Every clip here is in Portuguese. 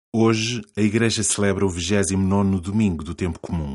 Hoje, a Igreja celebra o 29º domingo do tempo comum.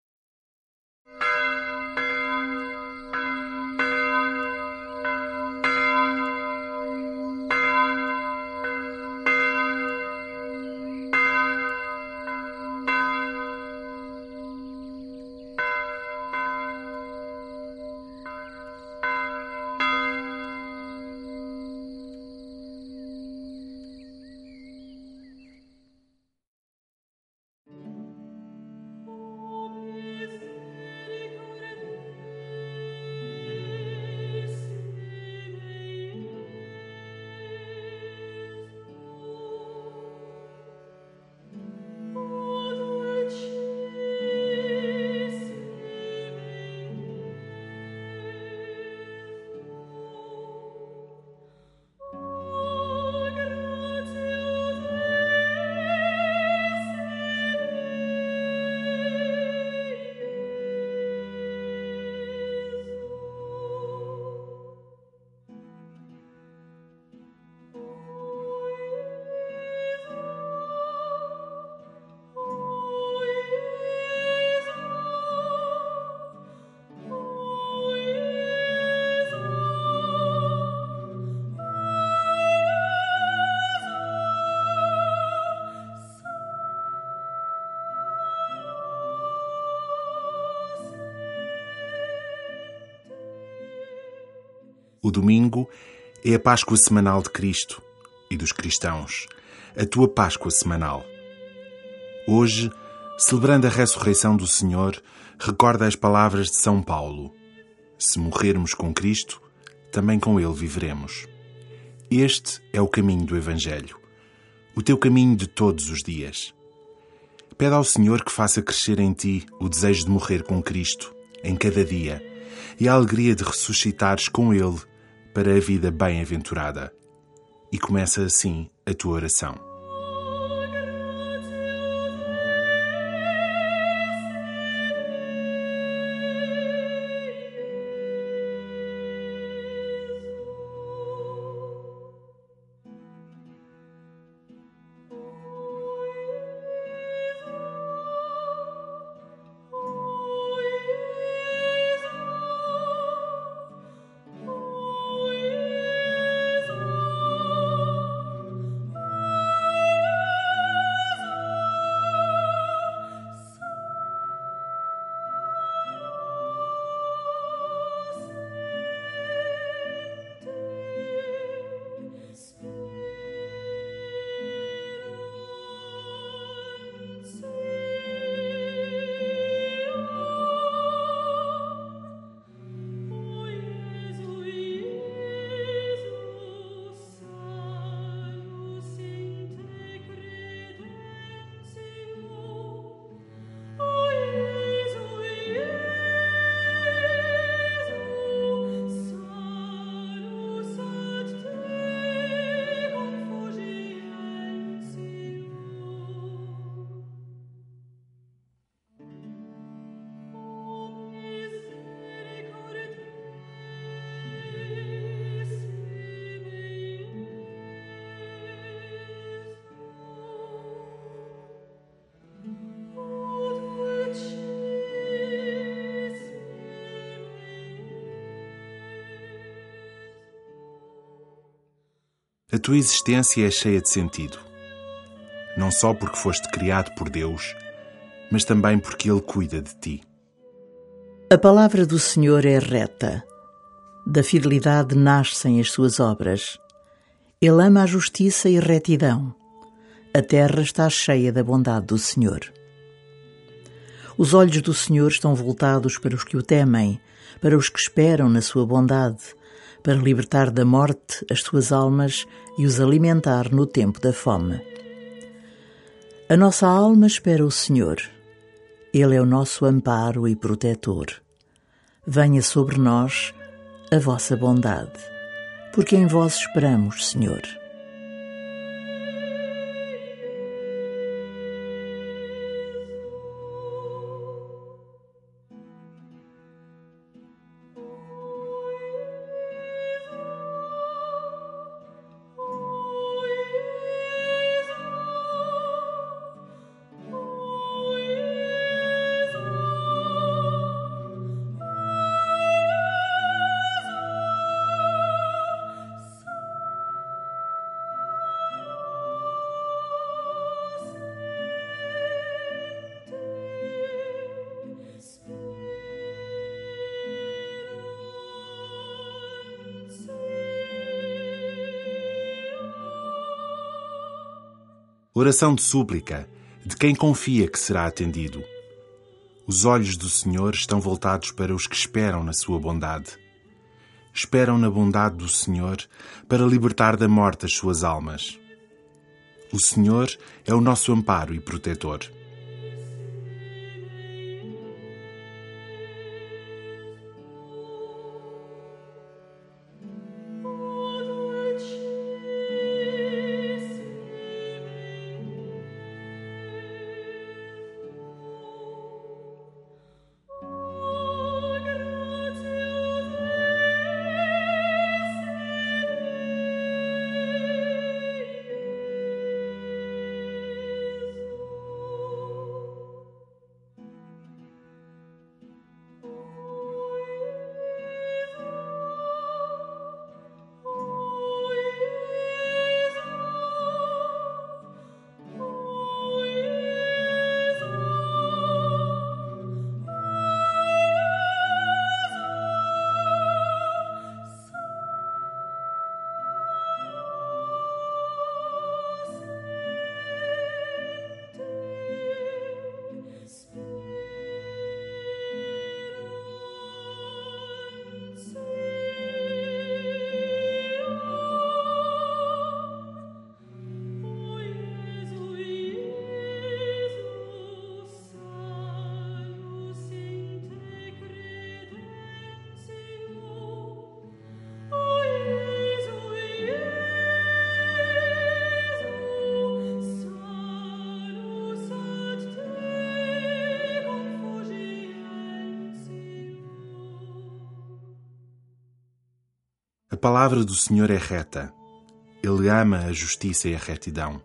O domingo é a Páscoa semanal de Cristo e dos cristãos, a tua Páscoa semanal. Hoje, celebrando a ressurreição do Senhor, recorda as palavras de São Paulo: se morrermos com Cristo, também com Ele viveremos. Este é o caminho do Evangelho, o teu caminho de todos os dias. Pede ao Senhor que faça crescer em ti o desejo de morrer com Cristo, em cada dia, e a alegria de ressuscitares com Ele para a vida bem-aventurada. E começa assim a tua oração. A tua existência é cheia de sentido, não só porque foste criado por Deus, mas também porque Ele cuida de ti. A palavra do Senhor é reta. Da fidelidade nascem as suas obras. Ele ama a justiça e retidão. A terra está cheia da bondade do Senhor. Os olhos do Senhor estão voltados para os que o temem, para os que esperam na sua bondade, para libertar da morte as suas almas e os alimentar no tempo da fome. A nossa alma espera o Senhor. Ele é o nosso amparo e protetor. Venha sobre nós a vossa bondade, porque em vós esperamos, Senhor. Oração de súplica de quem confia que será atendido. Os olhos do Senhor estão voltados para os que esperam na sua bondade. Esperam na bondade do Senhor para libertar da morte as suas almas. O Senhor é o nosso amparo e protetor. A palavra do Senhor é reta. Ele ama a justiça e a retidão.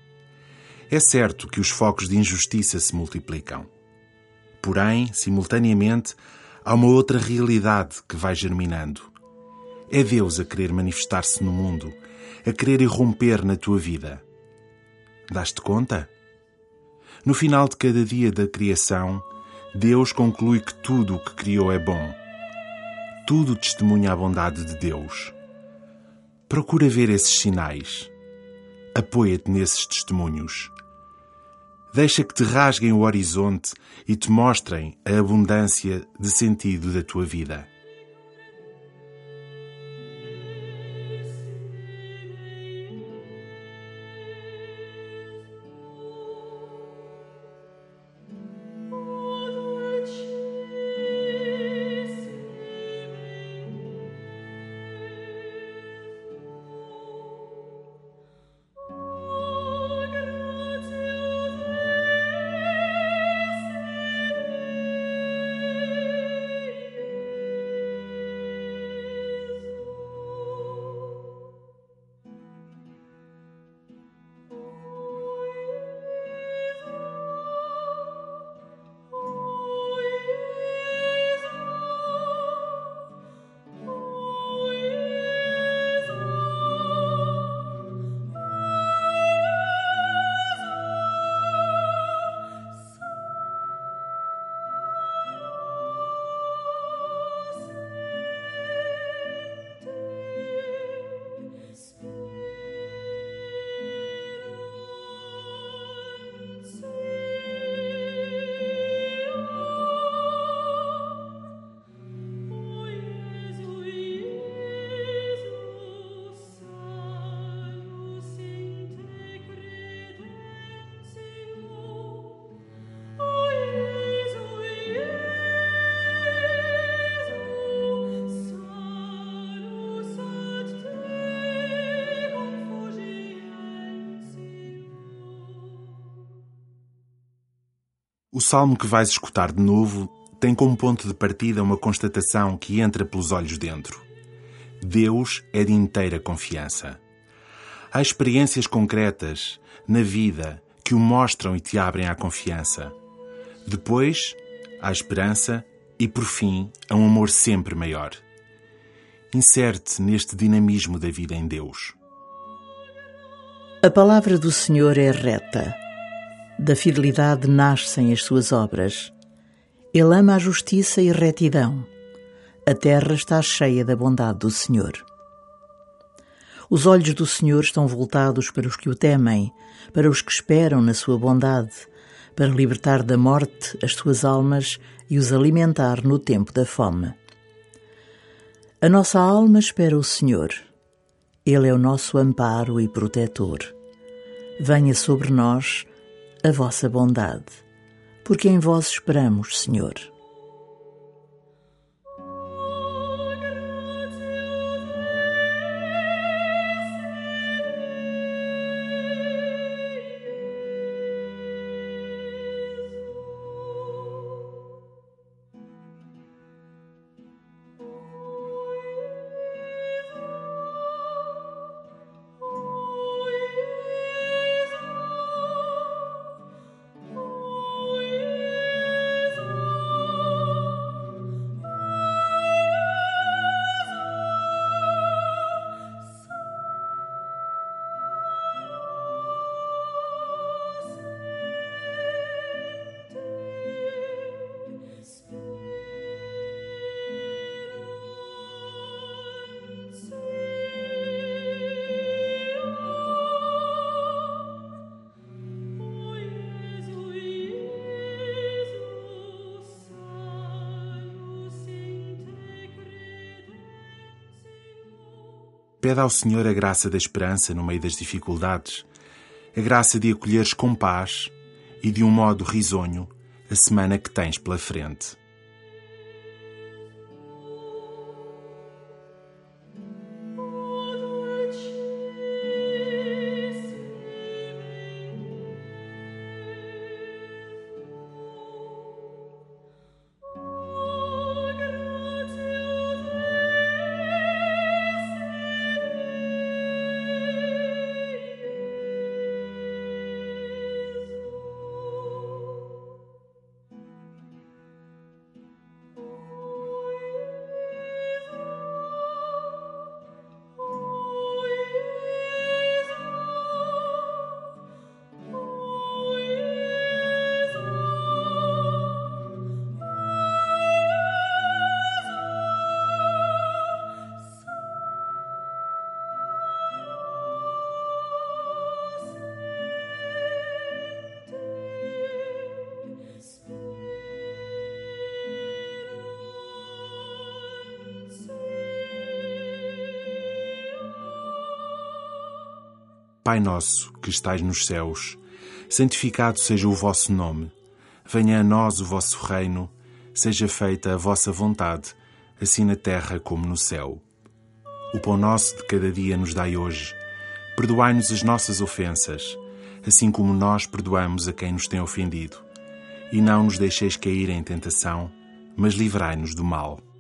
É certo que os focos de injustiça se multiplicam. Porém, simultaneamente, há uma outra realidade que vai germinando. É Deus a querer manifestar-se no mundo, a querer irromper na tua vida. Dás-te conta? No final de cada dia da criação, Deus conclui que tudo o que criou é bom. Tudo testemunha a bondade de Deus. Procura ver esses sinais. Apoia-te nesses testemunhos. Deixa que te rasguem o horizonte e te mostrem a abundância de sentido da tua vida. O salmo que vais escutar de novo tem como ponto de partida uma constatação que entra pelos olhos dentro. Deus é de inteira confiança. Há experiências concretas na vida que o mostram e te abrem à confiança. Depois, há esperança e, por fim, há um amor sempre maior. Inserte-se neste dinamismo da vida em Deus. A palavra do Senhor é reta. Da fidelidade nascem as suas obras. Ele ama a justiça e retidão. A terra está cheia da bondade do Senhor. Os olhos do Senhor estão voltados para os que o temem, para os que esperam na sua bondade, para libertar da morte as suas almas e os alimentar no tempo da fome. A nossa alma espera o Senhor. Ele é o nosso amparo e protetor. Venha sobre nós a vossa bondade, porque em vós esperamos, Senhor. Pede ao Senhor a graça da esperança no meio das dificuldades, a graça de acolheres com paz e de um modo risonho a semana que tens pela frente. Pai nosso, que estais nos céus, santificado seja o vosso nome. Venha a nós o vosso reino, seja feita a vossa vontade, assim na terra como no céu. O pão nosso de cada dia nos dai hoje. Perdoai-nos as nossas ofensas, assim como nós perdoamos a quem nos tem ofendido. E não nos deixeis cair em tentação, mas livrai-nos do mal.